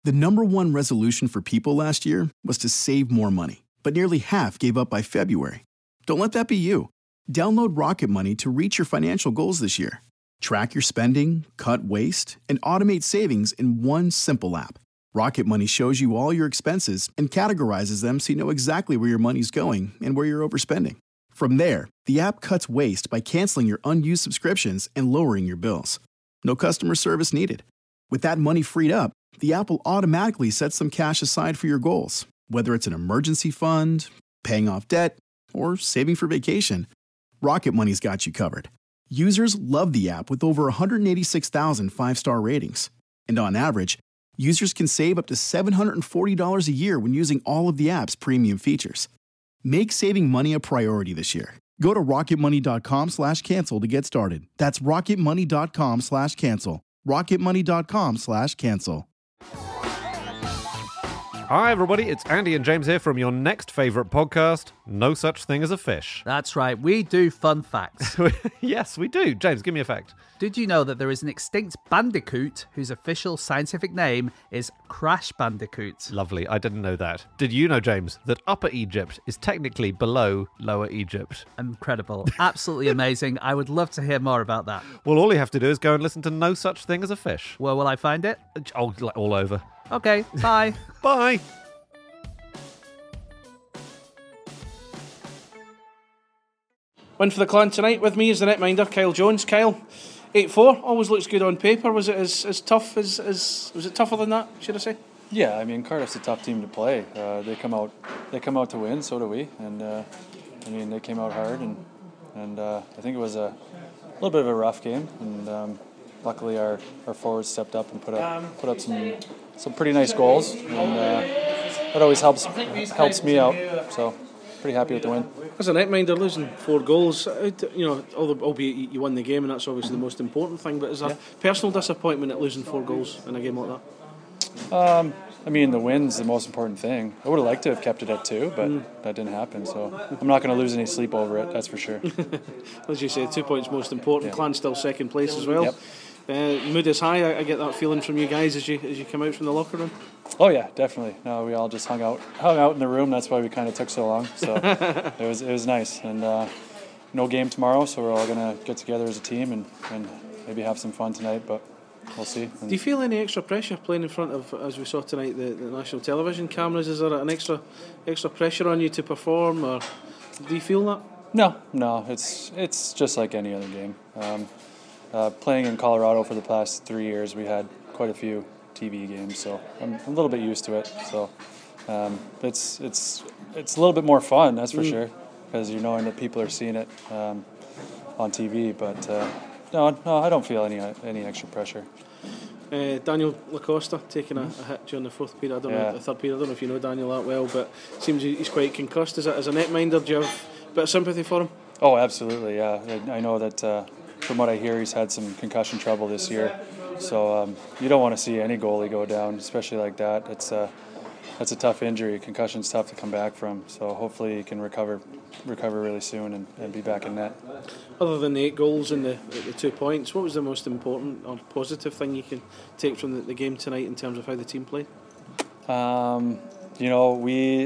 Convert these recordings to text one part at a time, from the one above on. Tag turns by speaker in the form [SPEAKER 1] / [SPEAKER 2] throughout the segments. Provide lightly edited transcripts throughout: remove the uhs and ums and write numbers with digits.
[SPEAKER 1] The number one resolution for people last year was to save more money, but nearly half gave up by February. Don't let that be you. Download Rocket Money to reach your financial goals this year. Track your spending, cut waste, and automate savings in one simple app. Rocket Money shows you all your expenses and categorizes them so you know exactly where your money's going and where you're overspending. From there, the app cuts waste by canceling your unused subscriptions and lowering your bills. No customer service needed. With that money freed up, the app will automatically set some cash aside for your goals, whether it's an emergency fund, paying off debt, or saving for vacation. Rocket Money's got you covered. Users love the app with over 186,000 five-star ratings. And on average, users can save up to $740 a year when using all of the app's premium features. Make saving money a priority this year. Go to rocketmoney.com/cancel to get started. That's rocketmoney.com/cancel. rocketmoney.com/cancel.
[SPEAKER 2] Hi everybody, it's Andy and James here from your next favourite podcast, No Such Thing as a Fish.
[SPEAKER 3] That's right, we do fun facts.
[SPEAKER 2] Yes, we do. James, give me a fact.
[SPEAKER 3] Did you know that there is an extinct bandicoot whose official scientific name is Crash Bandicoot?
[SPEAKER 2] Lovely, I didn't know that. Did you know, James, that Upper Egypt is technically below Lower Egypt?
[SPEAKER 3] Incredible. Absolutely amazing. I would love to hear more about that.
[SPEAKER 2] Well, all you have to do is go and listen to No Such Thing as a Fish.
[SPEAKER 3] Where will I find it?
[SPEAKER 2] Oh, all over.
[SPEAKER 3] Okay, bye.
[SPEAKER 2] Bye.
[SPEAKER 4] Win for the Clan tonight. With me is the netminder, Kyle Jones. Kyle, 8-4, always looks good on paper. Was it as tough as was it tougher than that, should I say?
[SPEAKER 5] Yeah, I mean, Cardiff's a tough team to play. They come out to win, so do we. And I mean, they came out hard, and I think it was a little bit of a rough game. And luckily, our forwards stepped up and put up some pretty nice goals, and that always helps me out. So pretty happy with the win.
[SPEAKER 4] As a netminder, losing 4 goals, albeit you won the game, and that's obviously the most important thing. But is there personal disappointment at losing 4 goals in a game like that?
[SPEAKER 5] I mean, the win's the most important thing. I would have liked to have kept it at 2, but that didn't happen. So I'm not going to lose any sleep over it, that's for sure.
[SPEAKER 4] As you say, 2 points most important.
[SPEAKER 5] Yeah.
[SPEAKER 4] Clan's still second place as well.
[SPEAKER 5] Yep.
[SPEAKER 4] Mood is high. I get that feeling from you guys as you come out from the locker room.
[SPEAKER 5] Oh yeah, definitely. No, we all just hung out in the room. That's why we kind of took so long. So it was nice. And no game tomorrow, so we're all gonna get together as a team and maybe have some fun tonight. But we'll see.
[SPEAKER 4] Do you feel any extra pressure playing in front of, as we saw tonight, the national television cameras? Is there an extra pressure on you to perform, or do you feel that?
[SPEAKER 5] No. It's just like any other game. Playing in Colorado for the past 3 years, we had quite a few TV games, so I'm a little bit used to it. So it's a little bit more fun, that's for sure, because you're knowing that people are seeing it on TV. But no, I don't feel any extra pressure.
[SPEAKER 4] Daniel Lacosta taking a hit during the fourth period. The third period. I don't know if you know Daniel that well, but it seems he's quite concussed. As a netminder, do you have a bit of sympathy for him? Oh, absolutely. Yeah, I know that. From what I hear, he's had some concussion trouble this year. So you don't want to see any goalie go down, especially like that. That's a tough injury. Concussion's tough to come back from. So hopefully he can recover really soon and be back in net. Other than the 8 goals and the 2 points, what was the most important or positive thing you can take from the game tonight in terms of how the team played? We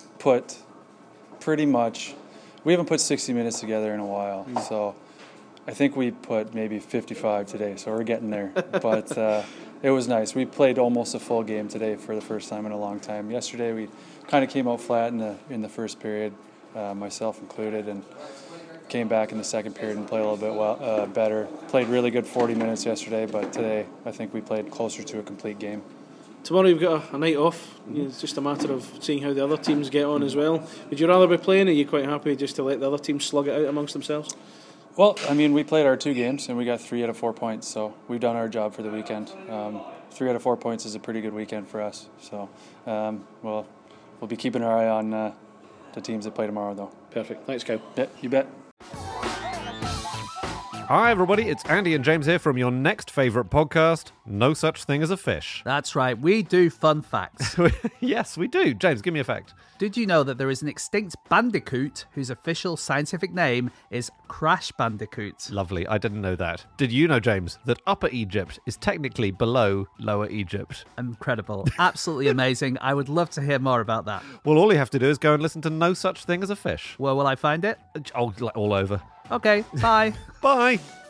[SPEAKER 4] haven't put 60 minutes together in a while. So I think we put maybe 55 today, so we're getting there. But it was nice. We played almost a full game today for the first time in a long time. Yesterday we kind of came out flat in the first period, myself included, and came back in the second period and played a little bit better. Played really good 40 minutes yesterday, but today I think we played closer to a complete game. Tomorrow you've got a night off. It's just a matter of seeing how the other teams get on as well. Would you rather be playing, or are you quite happy just to let the other teams slug it out amongst themselves? Well, I mean, we played our 2 games and we got 3 out of 4 points, so we've done our job for the weekend. 3 out of 4 points is a pretty good weekend for us. So, we'll be keeping our eye on the teams that play tomorrow, though. Perfect. Thanks, Kyle. Yeah, you bet.
[SPEAKER 2] Hi, everybody. It's Andy and James here from your next favourite podcast, No Such Thing as a Fish.
[SPEAKER 3] That's right, we do fun facts.
[SPEAKER 2] Yes, we do. James, give me a fact.
[SPEAKER 3] Did you know that there is an extinct bandicoot whose official scientific name is Crash Bandicoot?
[SPEAKER 2] Lovely. I didn't know that. Did you know, James, that Upper Egypt is technically below Lower Egypt?
[SPEAKER 3] Incredible. Absolutely amazing. I would love to hear more about that.
[SPEAKER 2] Well, all you have to do is go and listen to No Such Thing as a Fish.
[SPEAKER 3] Where will I find it?
[SPEAKER 2] Oh, all over.
[SPEAKER 3] Okay, bye.
[SPEAKER 2] Bye.